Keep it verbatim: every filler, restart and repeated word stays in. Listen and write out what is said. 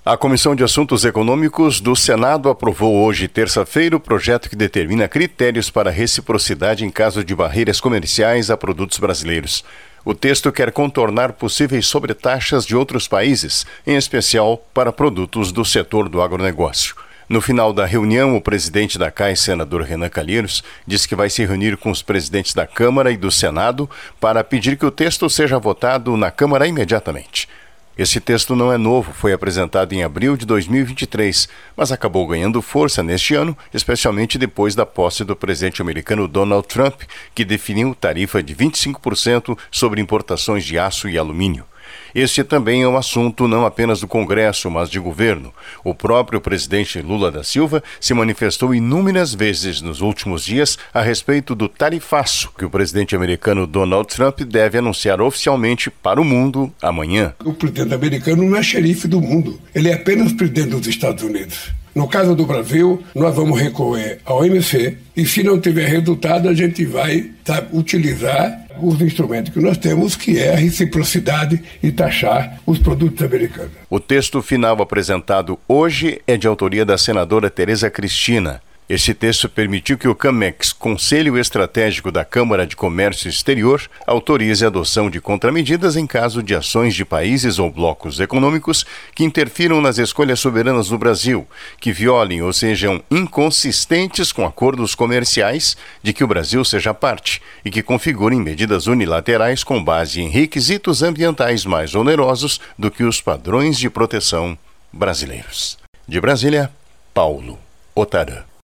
A Comissão de Assuntos Econômicos do Senado aprovou hoje, terça-feira, o projeto que determina critérios para reciprocidade em caso de barreiras comerciais a produtos brasileiros. O texto quer contornar possíveis sobretaxas de outros países, em especial para produtos do setor do agronegócio. No final da reunião, o presidente da C A I, senador Renan Calheiros, disse que vai se reunir com os presidentes da Câmara e do Senado para pedir que o texto seja votado na Câmara imediatamente. Esse texto não é novo, foi apresentado em abril de dois mil e vinte e três, mas acabou ganhando força neste ano, especialmente depois da posse do presidente americano Donald Trump, que definiu tarifa de vinte e cinco por cento sobre importações de aço e alumínio. Este também é um assunto não apenas do Congresso, mas de governo. O próprio presidente Lula da Silva se manifestou inúmeras vezes nos últimos dias a respeito do tarifaço que o presidente americano Donald Trump deve anunciar oficialmente para o mundo amanhã. O presidente americano não é xerife do mundo, ele é apenas presidente dos Estados Unidos. No caso do Brasil, nós vamos recorrer ao O M C e, se não tiver resultado, a gente vai tá, utilizar os instrumentos que nós temos, que é a reciprocidade e taxar os produtos americanos. O texto final apresentado hoje é de autoria da senadora Tereza Cristina. Este texto permitiu que o CAMEX, Conselho Estratégico da Câmara de Comércio Exterior, autorize a adoção de contramedidas em caso de ações de países ou blocos econômicos que interfiram nas escolhas soberanas do Brasil, que violem ou sejam inconsistentes com acordos comerciais de que o Brasil seja parte e que configurem medidas unilaterais com base em requisitos ambientais mais onerosos do que os padrões de proteção brasileiros. De Brasília, Paulo Otarã.